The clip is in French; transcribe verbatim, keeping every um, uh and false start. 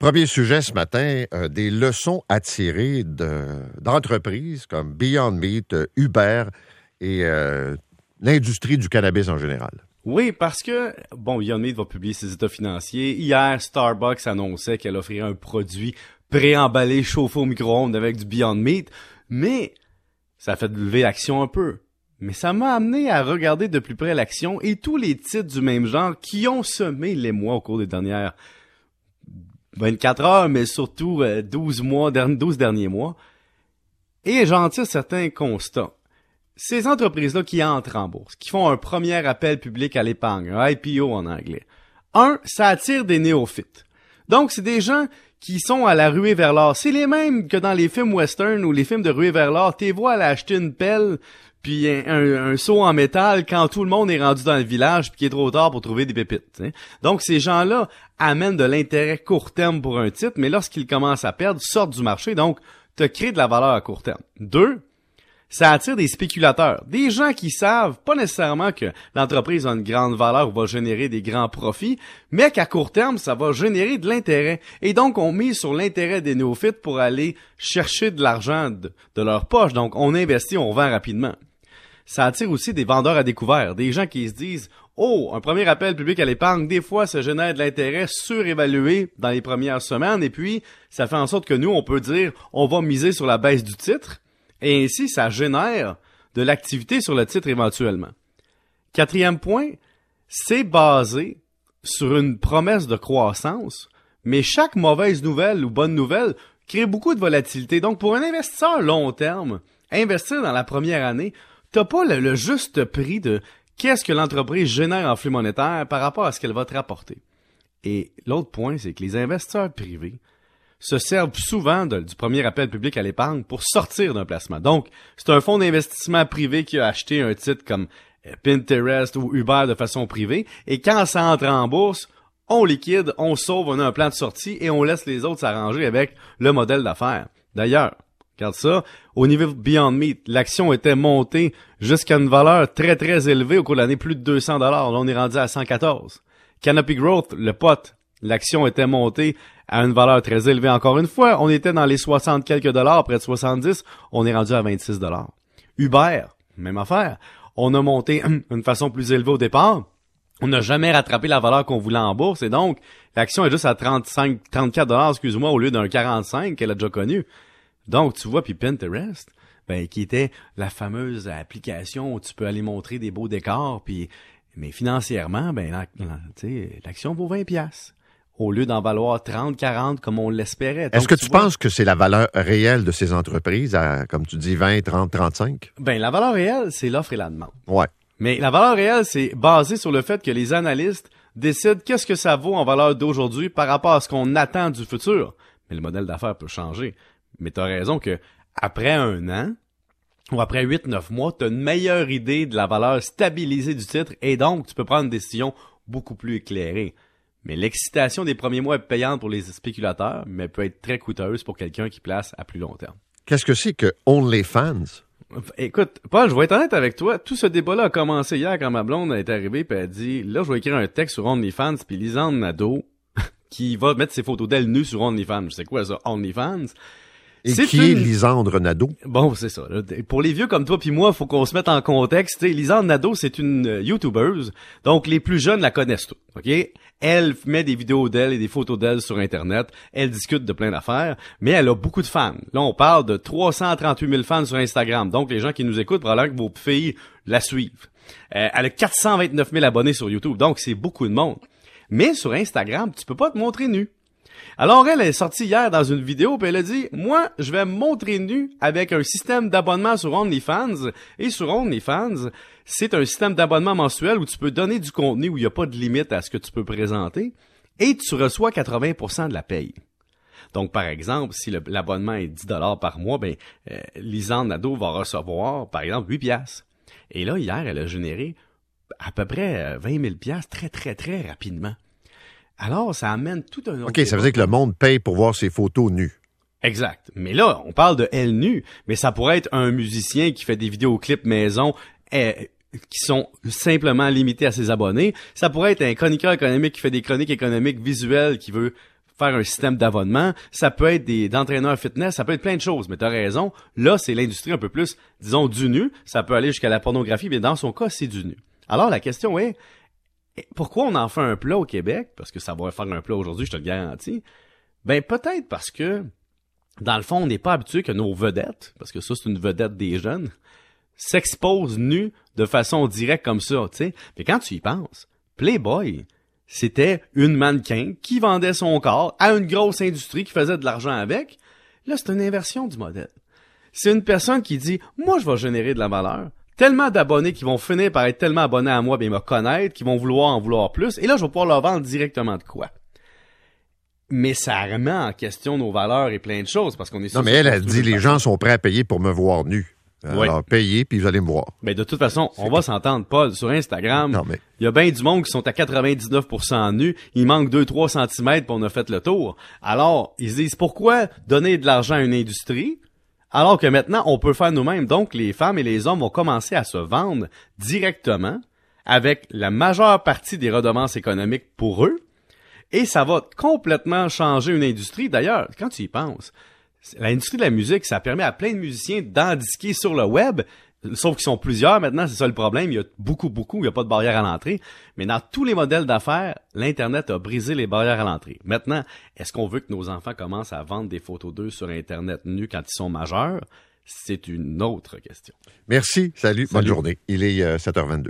Premier sujet ce matin, euh, des leçons à tirer de, d'entreprises comme Beyond Meat, euh, Uber et euh, l'industrie du cannabis en général. Oui, parce que, bon, Beyond Meat va publier ses états financiers. Hier, Starbucks annonçait qu'elle offrirait un produit préemballé, chauffé au micro-ondes avec du Beyond Meat, mais ça a fait lever l'action un peu. Mais ça m'a amené à regarder de plus près l'action et tous les titres du même genre qui ont semé l'émoi au cours des dernières vingt-quatre heures, mais surtout euh, douze mois, douze derniers mois. Et j'en tire certains constats. Ces entreprises-là qui entrent en bourse, qui font un premier appel public à l'épargne, un I P O en anglais. Un, ça attire des néophytes. Donc, c'est des gens qui sont à la ruée vers l'or. C'est les mêmes que dans les films western ou les films de ruée vers l'or. T'es vois aller acheter une pelle puis un, un, un seau en métal quand tout le monde est rendu dans le village puis qu'il est trop tard pour trouver des pépites. T'sais. Donc, ces gens-là amènent de l'intérêt court terme pour un titre, mais lorsqu'ils commencent à perdre, sortent du marché, donc te créent de la valeur à court terme. Deux, ça attire des spéculateurs, des gens qui savent pas nécessairement que l'entreprise a une grande valeur ou va générer des grands profits, mais qu'à court terme, ça va générer de l'intérêt. Et donc, on mise sur l'intérêt des néophytes pour aller chercher de l'argent de, de leur poche. Donc, on investit, on vend rapidement. Ça attire aussi des vendeurs à découvert, des gens qui se disent « Oh, un premier appel public à l'épargne, des fois, ça génère de l'intérêt surévalué dans les premières semaines. » Et puis, ça fait en sorte que nous, on peut dire « On va miser sur la baisse du titre. » Et ainsi, ça génère de l'activité sur le titre éventuellement. Quatrième point, c'est basé sur une promesse de croissance, mais chaque mauvaise nouvelle ou bonne nouvelle crée beaucoup de volatilité. Donc, pour un investisseur long terme, investir dans la première année, t'as pas le, le juste prix de qu'est-ce que l'entreprise génère en flux monétaire par rapport à ce qu'elle va te rapporter. Et l'autre point, c'est que les investisseurs privés se servent souvent de, du premier appel public à l'épargne pour sortir d'un placement. Donc, c'est un fonds d'investissement privé qui a acheté un titre comme Pinterest ou Uber de façon privée, et quand ça entre en bourse, on liquide, on sauve, on a un plan de sortie et on laisse les autres s'arranger avec le modèle d'affaires. D'ailleurs, regarde ça, au niveau Beyond Meat, l'action était montée jusqu'à une valeur très très élevée au cours de l'année, plus de deux cents dollars. Là, on est rendu à cent quatorze. Canopy Growth, le pote, l'action était montée à une valeur très élevée encore une fois. On était dans les soixante quelques dollars, près de soixante-dix. On est rendu à vingt-six dollars. Uber, même affaire. On a monté d'une façon plus élevée au départ. On n'a jamais rattrapé la valeur qu'on voulait en bourse. Et donc, l'action est juste à trente-cinq, trente-quatre dollars, excuse-moi, au lieu d'un quarante-cinq qu'elle a déjà connu. Donc, tu vois, puis Pinterest, ben, qui était la fameuse application où tu peux aller montrer des beaux décors, puis, mais financièrement, ben, la, la, tu sais, l'action vaut vingt piastres. Au lieu d'en valoir trente, quarante comme on l'espérait. Est-ce Donc, que tu tu vois, penses que c'est la valeur réelle de ces entreprises à, comme tu dis, vingt, trente, trente-cinq? Ben, la valeur réelle, c'est l'offre et la demande. Ouais. Mais la valeur réelle, c'est basé sur le fait que les analystes décident qu'est-ce que ça vaut en valeur d'aujourd'hui par rapport à ce qu'on attend du futur. Mais le modèle d'affaires peut changer. Mais t'as raison que après un an, ou après huit neuf mois, t'as une meilleure idée de la valeur stabilisée du titre et donc tu peux prendre une décision beaucoup plus éclairée. Mais l'excitation des premiers mois est payante pour les spéculateurs, mais peut être très coûteuse pour quelqu'un qui place à plus long terme. Qu'est-ce que c'est que OnlyFans? Écoute, Paul, je vais être honnête avec toi. Tout ce débat-là a commencé hier quand ma blonde est arrivée et elle a dit, là, je vais écrire un texte sur OnlyFans, puis Lisanne Nadeau, qui va mettre ses photos d'elle nues sur OnlyFans. Je sais quoi ça, OnlyFans? Et C'est qui est une... Lisandre Nadeau? Bon, c'est ça. Là. Pour les vieux comme toi puis moi, faut qu'on se mette en contexte. T'sais, Lisandre Nadeau, c'est une euh, YouTubeuse. Donc, les plus jeunes la connaissent toutes. OK? Elle met des vidéos d'elle et des photos d'elle sur Internet. Elle discute de plein d'affaires. Mais elle a beaucoup de fans. Là, on parle de trois cent trente-huit mille fans sur Instagram. Donc, les gens qui nous écoutent, probablement que vos filles la suivent. Euh, elle a quatre cent vingt-neuf mille abonnés sur YouTube. Donc, c'est beaucoup de monde. Mais sur Instagram, tu peux pas te montrer nu. Alors, elle est sortie hier dans une vidéo puis elle a dit « Moi, je vais me montrer nu avec un système d'abonnement sur OnlyFans. » Et sur OnlyFans, c'est un système d'abonnement mensuel où tu peux donner du contenu où il n'y a pas de limite à ce que tu peux présenter et tu reçois quatre-vingts pour cent de la paye. Donc, par exemple, si le, l'abonnement est dix dollars par mois, ben euh, Lisanne Nadeau va recevoir, par exemple, huit piastres. Et là, hier, elle a généré à peu près vingt mille piastres très, très, très rapidement. Alors, ça amène tout un autre... OK, ça veut dire que le monde paye pour voir ses photos nues. Exact. Mais là, on parle de elle nue, mais ça pourrait être un musicien qui fait des vidéoclips maison euh, qui sont simplement limités à ses abonnés. Ça pourrait être un chroniqueur économique qui fait des chroniques économiques visuelles qui veut faire un système d'abonnement, ça peut être des d'entraîneurs fitness, ça peut être plein de choses, mais t'as raison, là, c'est l'industrie un peu plus, disons, du nu, ça peut aller jusqu'à la pornographie, mais dans son cas, c'est du nu. Alors, la question est, pourquoi on en fait un plat au Québec? Parce que ça va faire un plat aujourd'hui, je te le garantis. Ben, peut-être parce que, dans le fond, on n'est pas habitué que nos vedettes, parce que ça, c'est une vedette des jeunes, s'exposent nus de façon directe comme ça, tu sais. Mais quand tu y penses, Playboy, c'était une mannequin qui vendait son corps à une grosse industrie qui faisait de l'argent avec. Là, c'est une inversion du modèle. C'est une personne qui dit, moi, je vais générer de la valeur. Tellement d'abonnés qui vont finir par être tellement abonnés à moi, bien me connaître, qui vont vouloir en vouloir plus. Et là, je vais pouvoir leur vendre directement de quoi. Mais ça remet en question nos valeurs et plein de choses parce qu'on est... Non, mais elle a dit, les gens sont prêts à payer pour me voir nu. Alors, oui. Payez, puis vous allez me voir. Mais de toute façon, on va s'entendre, Paul, sur Instagram. Non, mais... Il y a bien du monde qui sont à quatre-vingt-dix-neuf pour cent nus. Il manque deux à trois centimètres pour on a fait le tour. Alors, ils se disent, pourquoi donner de l'argent à une industrie alors que maintenant, on peut faire nous-mêmes. Donc, les femmes et les hommes vont commencer à se vendre directement avec la majeure partie des redevances économiques pour eux. Et ça va complètement changer une industrie. D'ailleurs, quand tu y penses, l'industrie de la musique, ça permet à plein de musiciens d'endisquer sur le web, sauf qu'ils sont plusieurs maintenant, c'est ça le problème, il y a beaucoup, beaucoup, il n'y a pas de barrière à l'entrée. Mais dans tous les modèles d'affaires, l'Internet a brisé les barrières à l'entrée. Maintenant, est-ce qu'on veut que nos enfants commencent à vendre des photos d'eux sur Internet nus quand ils sont majeurs? C'est une autre question. Merci, salut, salut. Bonne journée. Il est euh, sept heures vingt-deux.